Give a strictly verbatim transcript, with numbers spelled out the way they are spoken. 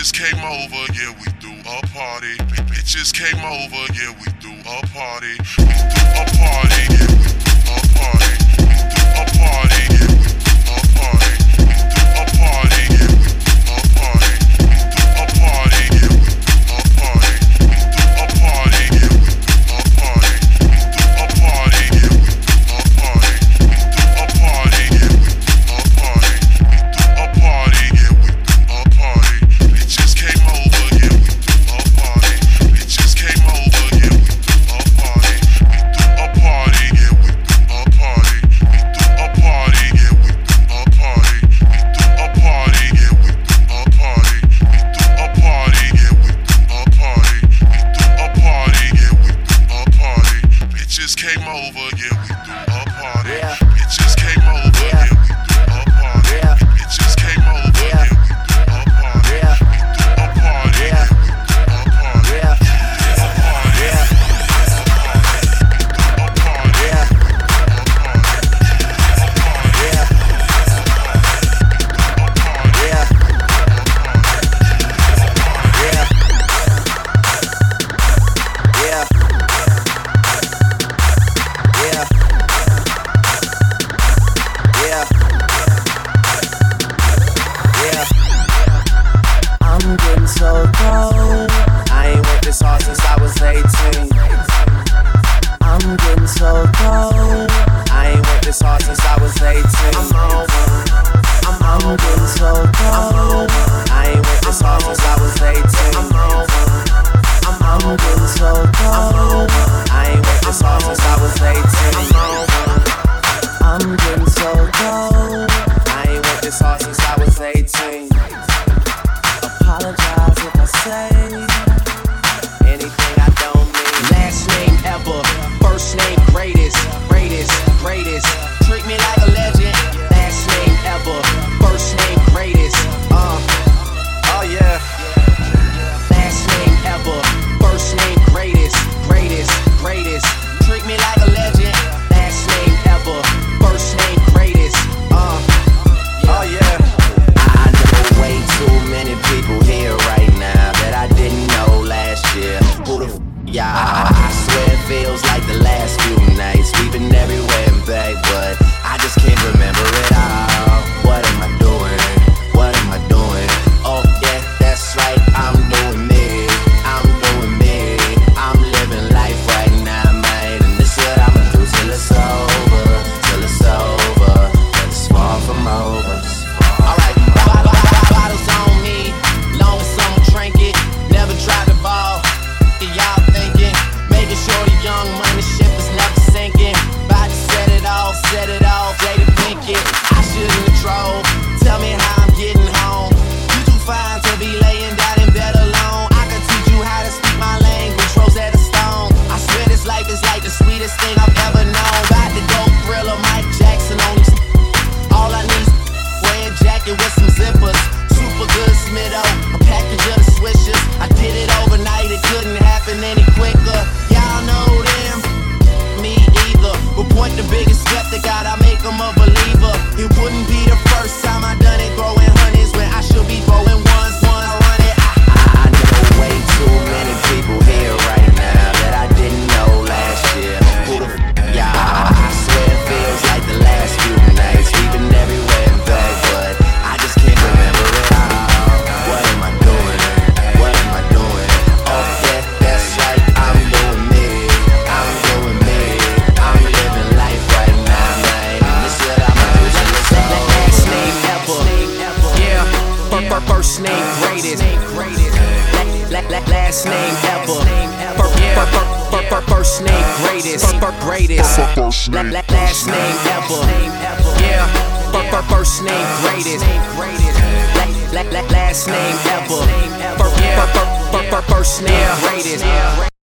Bitches came over, yeah, we threw a party. Bitches came over, yeah, we threw a party. We threw a party, yeah, we threw a party. We threw a party, yeah, we threw a party. We threw a party, yeah, we threw a party. We threw a party, yeah, we threw a party. We threw a party, yeah, we threw a party. We threw a party, yeah, we threw a party. We threw a party, yeah, we threw a party. We threw a party, yeah, we threw a party. Bitches came over, yeah, we threw a party. Bitches came over, yeah, we threw a party. We threw a party, yeah, we threw a party. We threw a party, yeah, we threw a party. We threw a party, yeah, we threw a party. We threw a party, yeah, we threw a party. We threw a party, yeah, we threw a party. Bitches came over, yeah, we threw a party. Bitches came over, yeah, we threw a party. Bitches came over, yeah, we threw a party. We threw a party, yeah, we threw a party. It's a party. It's a party. A party. A party. It's a party. It's a party. A party. A I'm getting so cold. I ain't with this hard since I was eighteen. I'm getting so cold. I ain't with this hard since I was eighteen. I'm over. I'm, I'm getting so cold. I ain't with this hard since I was eighteen. I'm over. I'm, I'm getting so cold. I ain't with this hard since I was eighteen. I'm over. I'm getting so cold. I ain't with this hard since I was eighteen. Apologize if I say anything I don't mean. Last name ever, first name greatest, greatest, greatest. Treat me like a legend. Last name ever, first name greatest. Uh, oh yeah. Last name ever, first name greatest, greatest, greatest. Treat me like a legend. Last name ever, first name greatest. Uh, oh yeah. I know way too many people here right now that I didn't know last year. Who the f y'all? I swear it feels like the last few nights. We've been everywhere and back, but I just can't remember it all. What am I doing? What am I doing? Oh yeah, that's right, I'm doing me. I'm doing me. I'm living life right now, man. And this what I'ma do till it's over. Till it's over. But it's far from over. alright. Bottles on me, long as someone drink it. Never tried to ball. Y'all thinking, making sure the young money ship is never sinking. About to set it off, set it off, Jada Pinkett. I shouldn't have drove. Tell me how I'm getting home. You too fine to be laying down in bed alone. I can teach you how to speak my language, Rosetta Stone. I swear this life is like the sweetest thing I've ever known. About to go Thriller, Mike Jackson on these. All I need is a red jacket with some zippers. Super good Smitto, a package of the swishers. I did it overnight, it couldn't happen any quicker. Y'all know them, me either. But point the biggest skeptic out, I make them a believer. It wouldn't be the first time I done it, throwing hundreds when I should be throwing ones, ones, run it. I know way too many people here right now that I didn't know last year. Who the f y'all? I swear it feels like the last few nights. We've been everywhere and back, but I just can't remember it all. What am I doing? What am I doing? Oh yeah, that's right, I'm doing me. I'm doing me. I'm living life right now, man. And this what I'ma do till it's over. Last name ever, yeah. Fir- fir- First name greatest, La- la- la- last name ever. Fir- fir- fir- fir- fir- First name greatest, Fir- fir- greatest. La- la- Last name ever, yeah. Fir- fir- First name greatest, La- la- la- last name ever. Fir- fir- fir- fir- fir- First name greatest.